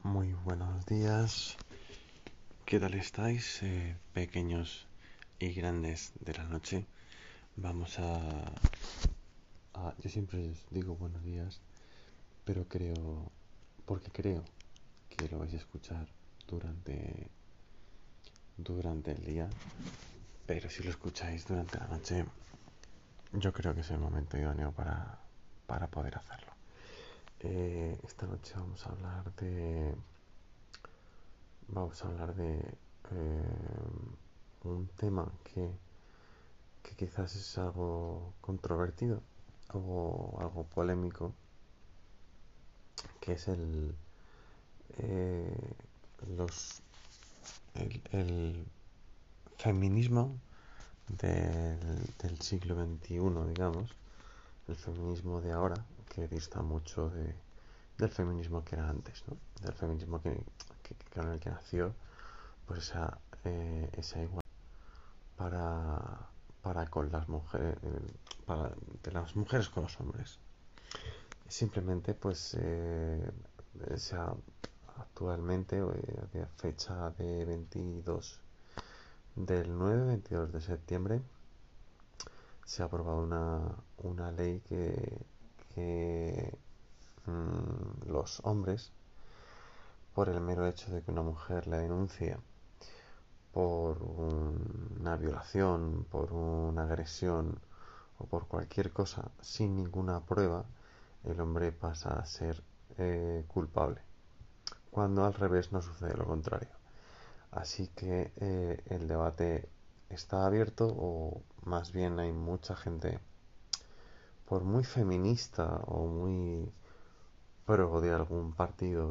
Muy buenos días, ¿qué tal estáis, pequeños y grandes de la noche? Vamos yo siempre os digo buenos días, pero porque creo que lo vais a escuchar durante el día, pero si lo escucháis durante la noche, yo creo que es el momento idóneo para poder hacerlo. Esta noche vamos a hablar de un tema que quizás es algo controvertido o algo polémico, que es eh, los, el feminismo del siglo XXI, digamos, el feminismo de ahora, que dista mucho del feminismo que era antes, ¿no? Del feminismo con el que nació, pues esa igualdad para, para con las mujeres, de las mujeres con los hombres. Simplemente, pues, actualmente, de fecha de 22 de septiembre, se ha aprobado una ley que los hombres, por el mero hecho de que una mujer le denuncie por una violación, por una agresión o por cualquier cosa sin ninguna prueba, el hombre pasa a ser culpable, cuando al revés no sucede lo contrario. Así que el debate está abierto, o más bien hay mucha gente, por muy feminista o muy pro de algún partido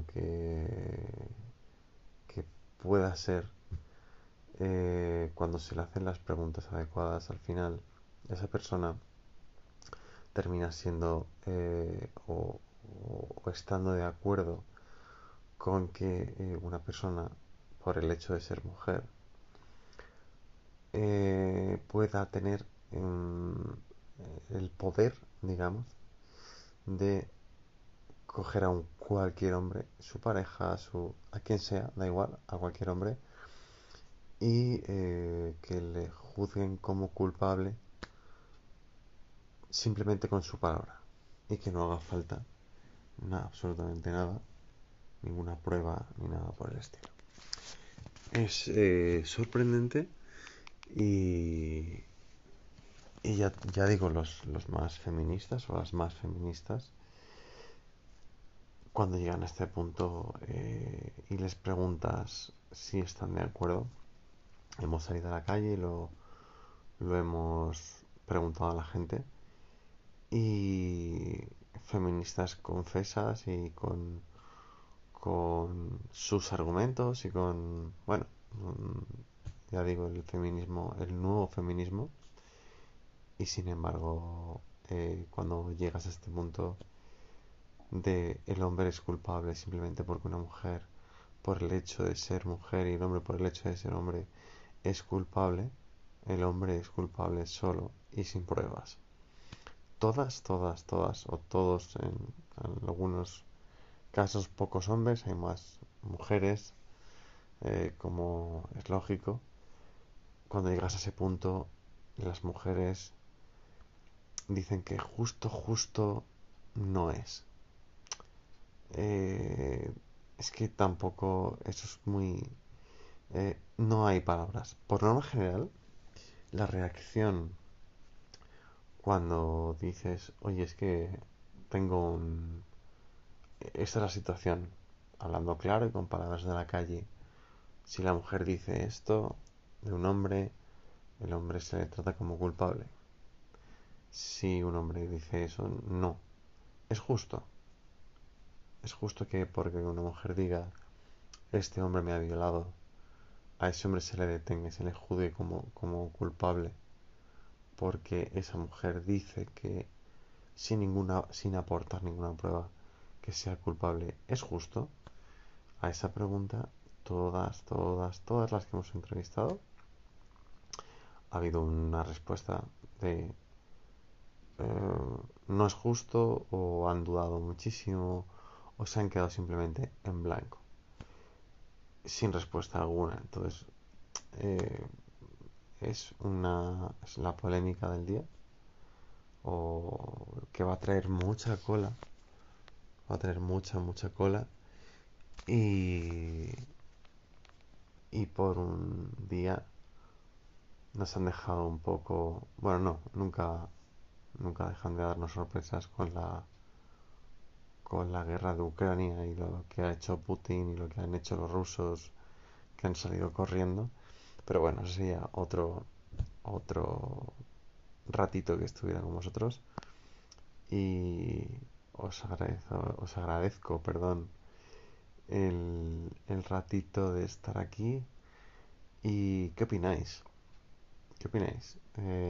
que pueda ser, cuando se le hacen las preguntas adecuadas, al final esa persona termina siendo o estando de acuerdo con que una persona, por el hecho de ser mujer, pueda tener el poder, digamos, de coger a cualquier hombre, su pareja, a quien sea, da igual, a cualquier hombre, y que le juzguen como culpable simplemente con su palabra, y que no haga falta nada, absolutamente nada, ninguna prueba ni nada por el estilo. Es sorprendente, y, y ya digo, los más feministas o las más feministas, cuando llegan a este punto y les preguntas si están de acuerdo, hemos salido a la calle y lo hemos preguntado a la gente, y feministas confesas y con sus argumentos y bueno, ya digo, el nuevo feminismo, y sin embargo, cuando llegas a este punto de el hombre es culpable simplemente porque una mujer, por el hecho de ser mujer, y el hombre, por el hecho de ser hombre, es culpable, el hombre es culpable solo y sin pruebas. Todas, o todos, en algunos casos, pocos hombres, hay más mujeres, como es lógico. Cuando llegas a ese punto, las mujeres dicen que justo no es. Eh, es que tampoco, eso es muy... no hay palabras. Por norma general, la reacción cuando dices, oye, es que tengo un... Esta es la situación, hablando claro y con palabras de la calle. Si la mujer dice esto de un hombre, el hombre se le trata como culpable. Si un hombre dice eso, no. Es justo. Es justo que porque una mujer diga, este hombre me ha violado, a ese hombre se le detenga y se le juzgue como culpable, porque esa mujer dice que sin aportar ninguna prueba que sea culpable. ¿Es justo? A esa pregunta, todas las que hemos entrevistado, ha habido una respuesta de no es justo, o han dudado muchísimo, o se han quedado simplemente en blanco. sin respuesta alguna. Entonces, eh, es la polémica del día, o que va a traer mucha cola, va a traer mucha cola, y, y por un día nos han dejado un poco, bueno, no, nunca dejan de darnos sorpresas con la guerra de Ucrania y lo que ha hecho Putin y lo que han hecho los rusos que han salido corriendo. Pero bueno, ese sería otro ratito que estuviera con vosotros. Y os agradezco, perdón, el ratito de estar aquí. ¿Y qué opináis? ¿Qué opináis?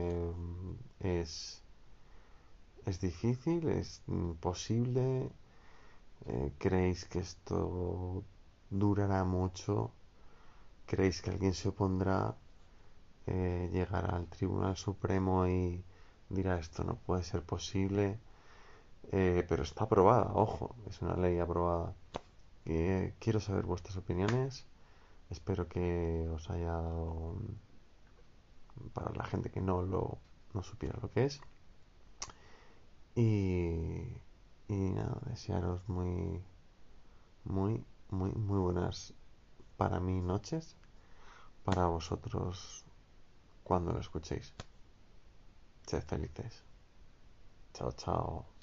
¿Es difícil? ¿Es posible? ¿Creéis que esto durará mucho? ¿Creéis que alguien se opondrá? ¿Llegará al Tribunal Supremo y dirá esto no puede ser posible? Pero está aprobada, ojo, es una ley aprobada. Quiero saber vuestras opiniones. Espero que os haya dado, para la gente que no supiera lo que es. Y, y nada, desearos muy buenas, para mí, noches. Para vosotros, cuando lo escuchéis. Sed felices. Chao, chao.